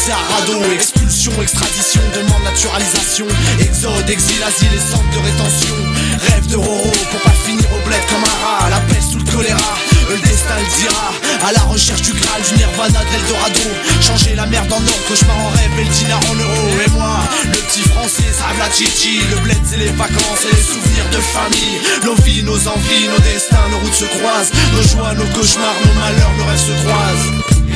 laissés à radeau. Expulsion, extradition, demande naturalisation, exode, exil, asile et centre de rétention. Rêve de Roro pour pas finir au bled comme un rat. La peste ou le choléra, le destin le dira. À la recherche du Graal, du Nirvana, de l'Eldorado. Changer la merde en or, cauchemar en rêve et le dinar en euros. Et moi, le petit français, ça la chichi. Le bled c'est les vacances et les souvenirs de famille. Nos vies, nos envies, nos destins, nos routes se croisent. Nos joies, nos cauchemars, nos malheurs, nos rêves se croisent.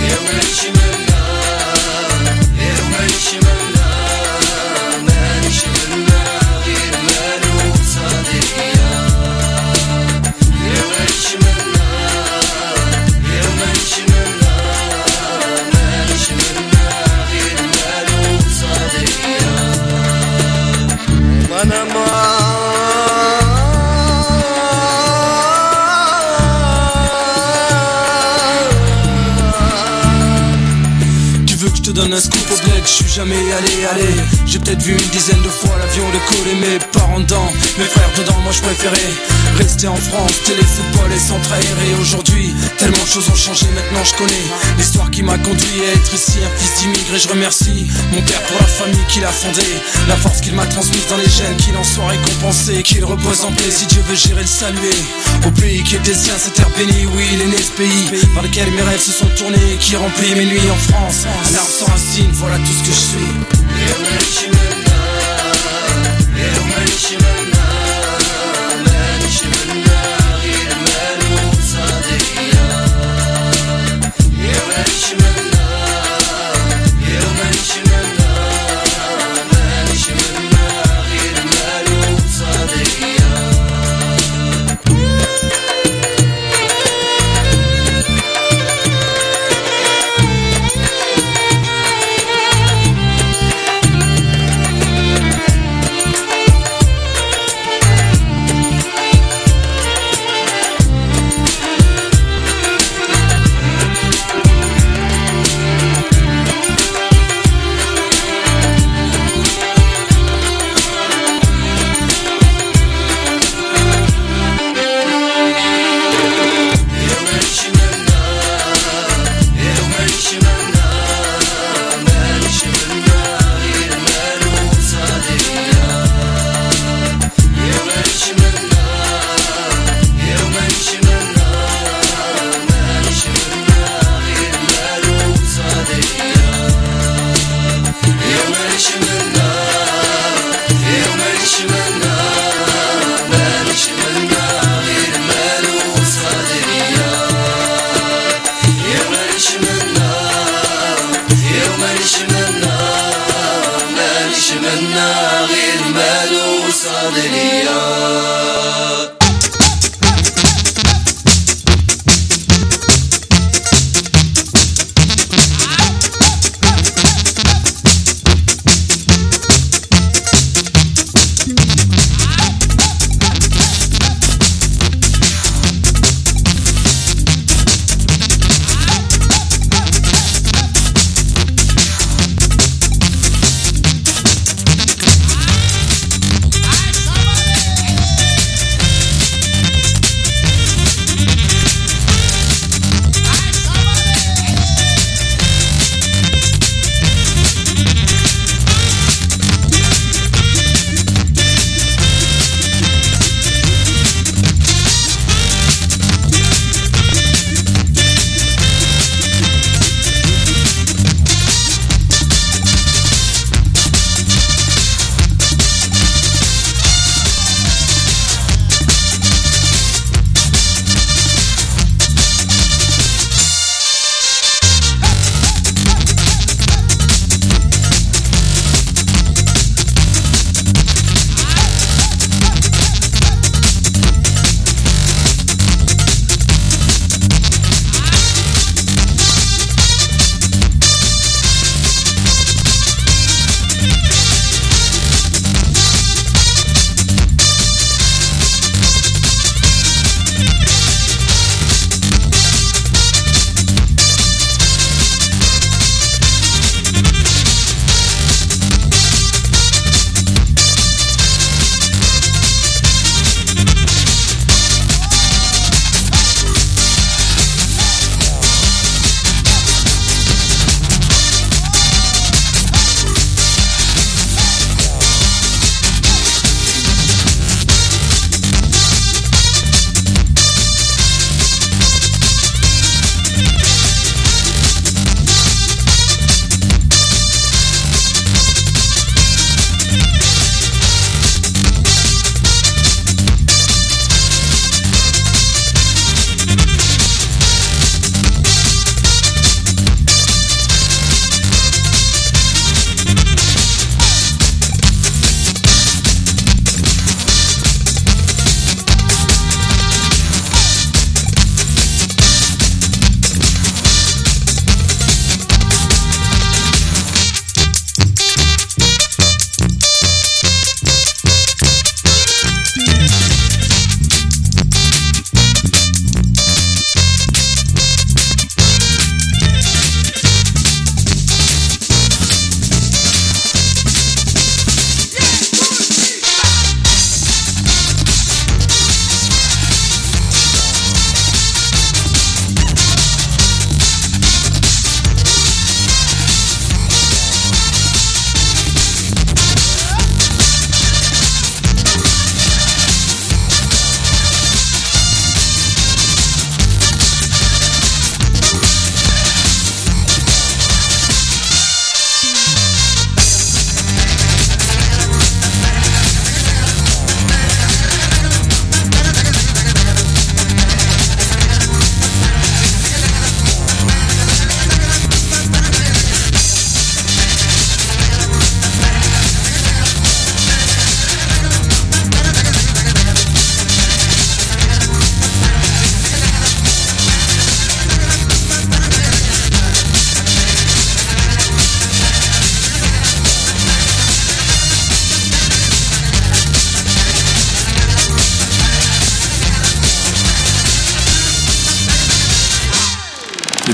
Donne un scoop au bled, je suis jamais allé. J'ai peut-être vu une dizaine de fois l'avion décoller, mes parents dedans, mes frères dedans. Moi je préférais rester en France, télé, football et centre aéré. Aujourd'hui, tellement de choses ont changé, maintenant je connais l'histoire qui m'a conduit à être ici, un fils d'immigré. Je remercie mon père pour la famille qu'il a fondée, la force qu'il m'a transmise dans les gènes, qu'il en soit récompensé, qu'il repose en paix. Si Dieu veut, j'irai le saluer au pays qui était sien, cette terre bénie. Oui, il est né ce pays par lequel mes rêves se sont tournés, qui remplit mes nuits en France. Un arbre sans racine, voilà tout ce que je suis.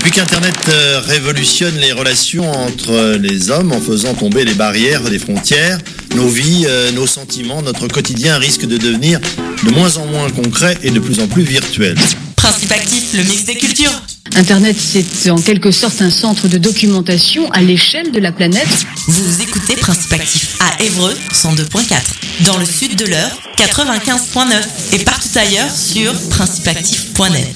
Depuis qu'Internet révolutionne les relations entre les hommes en faisant tomber les barrières des frontières, nos vies, nos sentiments, notre quotidien risquent de devenir de moins en moins concrets et de plus en plus virtuels. Principe actif, le mix des cultures. Internet, c'est en quelque sorte un centre de documentation à l'échelle de la planète. Vous écoutez Principe actif à Évreux, 102.4. Dans le sud de l'Eure, 95.9. Et partout ailleurs sur principeactif.net.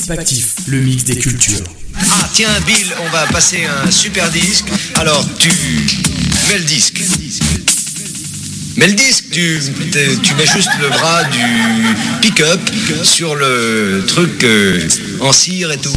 Principactif, le mix des cultures. Ah tiens Bill, on va passer un super disque. Alors tu mets le disque. Mais le disque, tu mets juste le bras du pick-up sur le truc en cire et tout.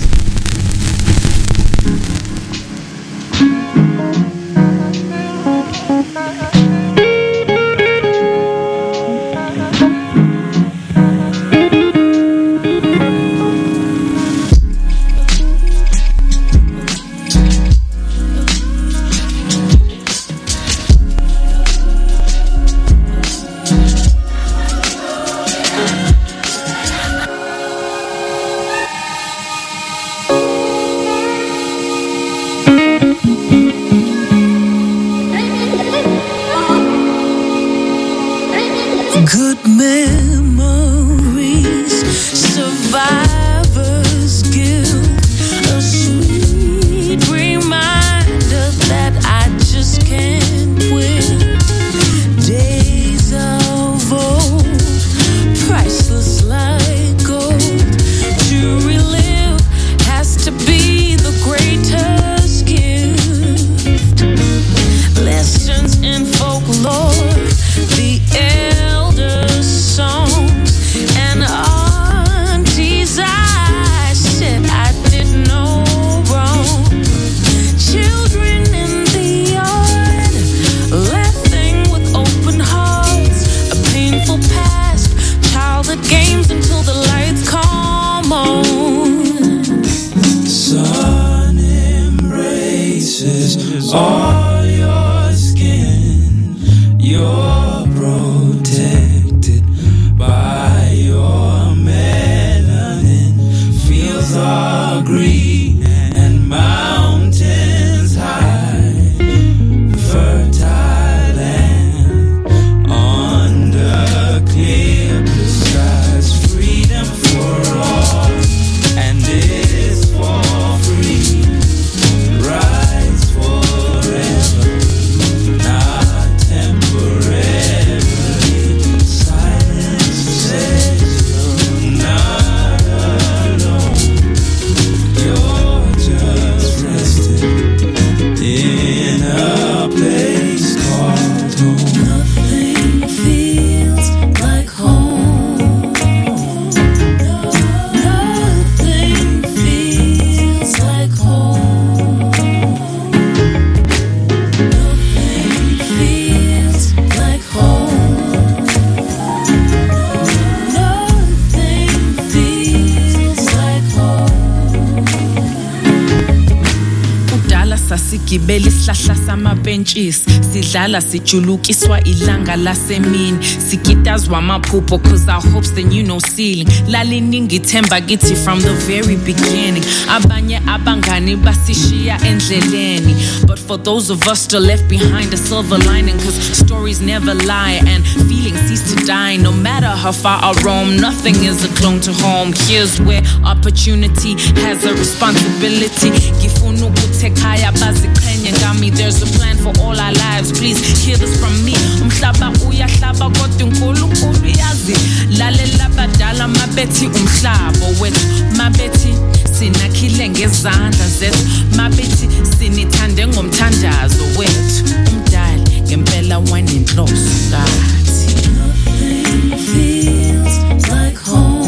Sigibele isihlahla samapentshisi sidlala sijulukiswa ilanga lasemini sikitazwa amaphupho cause our hopes then you know ceiling laliningi themba kithi from the very beginning abanye abangani basishiya endleleni but for those of us still left behind a silver lining cause stories never lie and feelings cease to die no matter how far I roam nothing is a clone to home here's where opportunity has a responsibility gifuna ukuthekhaya baziqhenya ngami there's a plan for all our lives please hear this from me umhlaba uyahlaba kodwa uNkulunkulu uyazi lalela badala mabethi umhlaba wethu mabethi sinakhile ngezandla zethu mabethi sinithande ngomthandazo wethu umdali ngempela wanenhloso ngathi nothing feels like home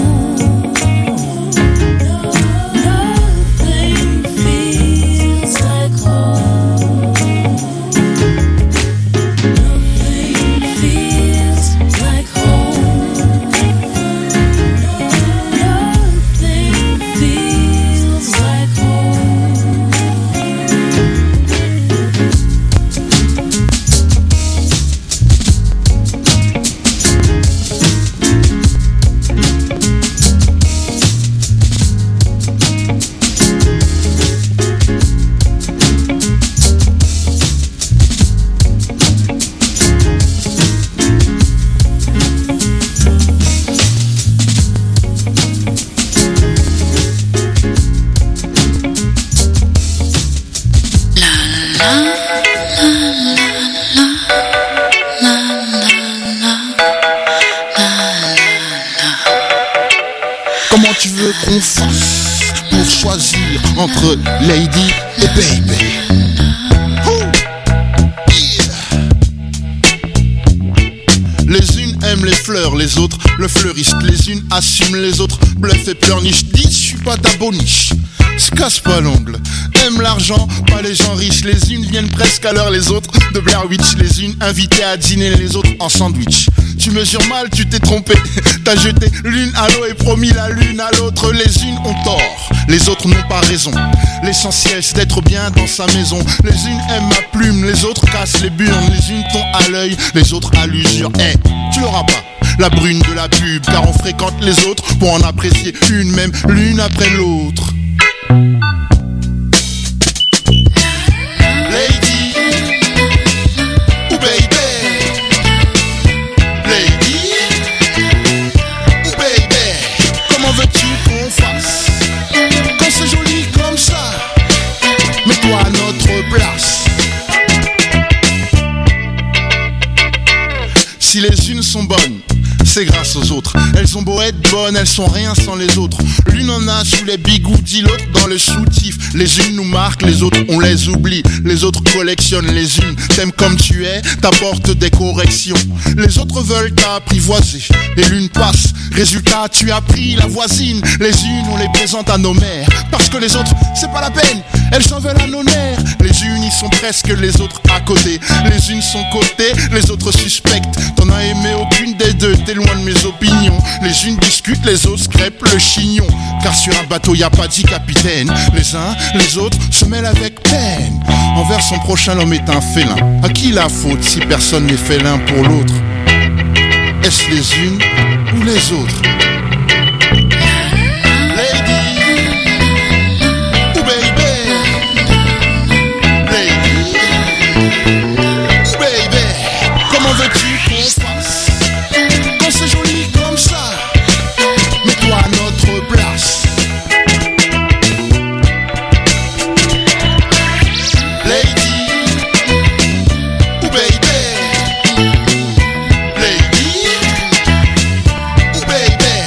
veux qu'on fasse pour choisir entre lady et baby? Les unes aiment les fleurs, les autres le fleuriste. Les unes assument, les autres bluffent et pleurnichent. Dis, je suis pas ta boniche, se casse pas l'ongle. Aime l'argent, pas les gens riches. Les unes viennent presque à l'heure, les autres de Blair Witch. Les unes invitées à dîner, les autres en sandwich. Tu mesures mal, tu t'es trompé. T'as jeté l'une à l'eau et promis la lune à l'autre. Les unes ont tort, les autres n'ont pas raison. L'essentiel c'est d'être bien dans sa maison. Les unes aiment ma plume, les autres cassent les burnes. Les unes t'ont à l'œil, les autres à l'usure. Eh, tu l'auras pas, la brune de la pub, car on fréquente les autres pour en apprécier une même, l'une après l'autre. Lady ou baby? Lady ou baby? Comment veux-tu qu'on fasse quand c'est joli comme ça? Mets-toi à notre place. Si les unes sont bonnes, c'est grâce aux autres. Elles ont beau être bonnes, elles sont rien sans les autres. L'une en a sous les bigoudis, l'autre dans le soutif. Les unes nous marquent, les autres on les oublie. Les autres collectionnent, les unes t'aiment comme tu es, t'apportent des corrections. Les autres veulent t'apprivoiser et l'une passe. Résultat, tu as pris la voisine. Les unes on les présente à nos mères, parce que les autres c'est pas la peine, elles s'en veulent à nos nerfs. Les unes y sont presque, les autres à côté. Les unes sont cotées, les autres suspectes. T'en as aimé aucune des deux, t'es loin de mes opinions. Les unes discutent, les autres crêpent le chignon. Car sur un bateau y a pas 10 capitaines. Les uns, les autres se mêlent avec peine. Envers son prochain l'homme est un félin. À qui la faute si personne n'est félin pour l'autre? Est-ce les unes ou les autres? Baby,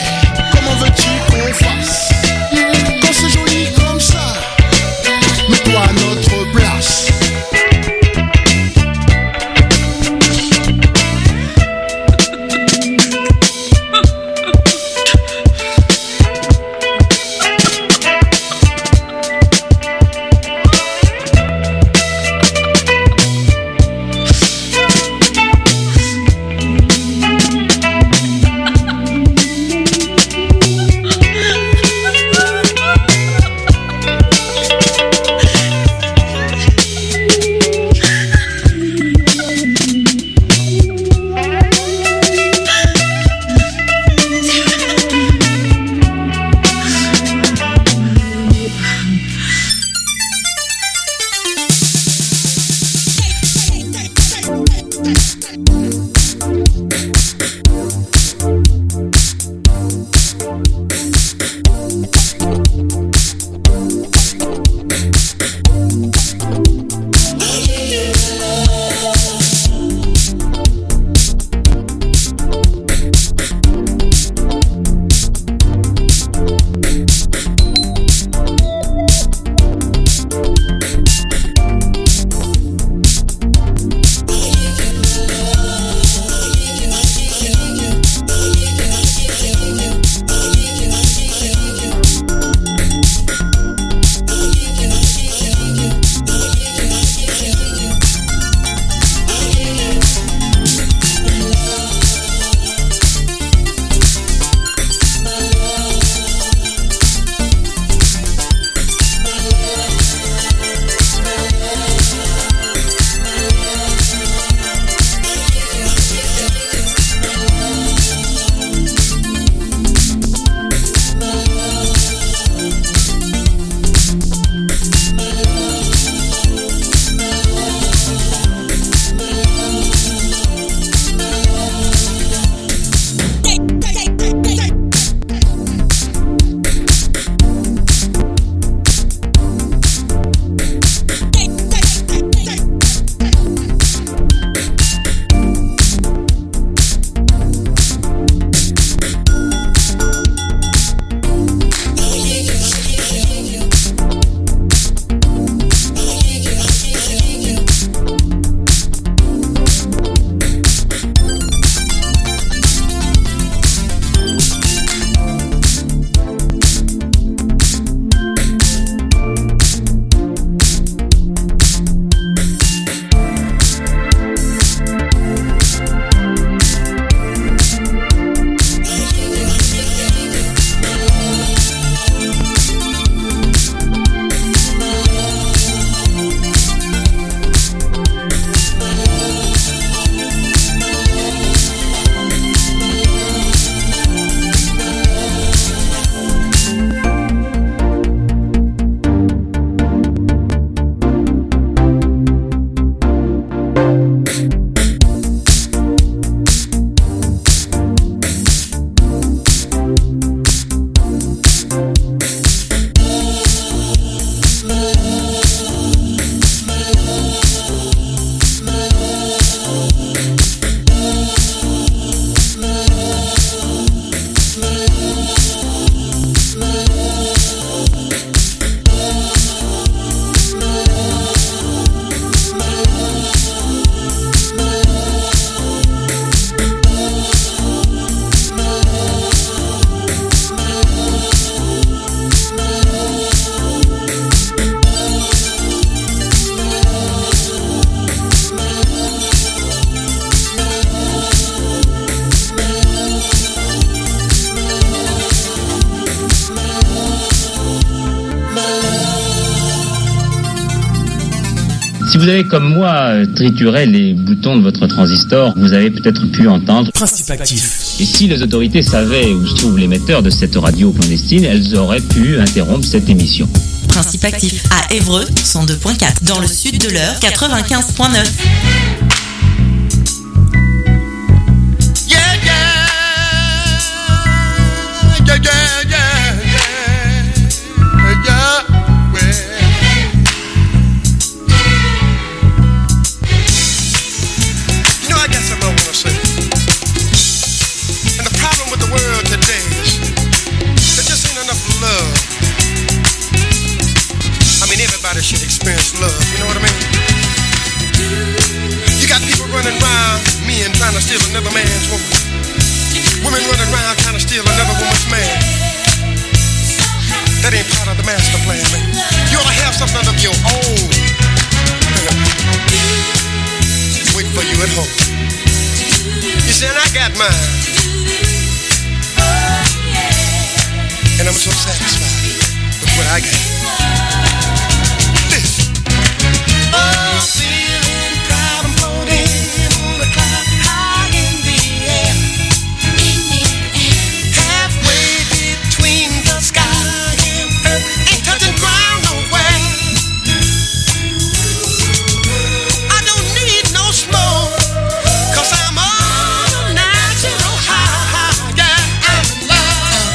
Si vous avez comme moi trituré les boutons de votre transistor, vous avez peut-être pu entendre Principe actif. Et si les autorités savaient où se trouve l'émetteur de cette radio clandestine, elles auraient pu interrompre cette émission. Principe actif à Évreux 102.4, dans le sud de l'Eure 95.9. Should experience love, you know what I mean? You got people running around men trying to steal another man's woman. Women running around trying to steal another woman's man. That ain't part of the master plan, man. You ought to have something of your own. Wait for you at home. You said I got mine, and I'm so satisfied with what I got. Oh, see.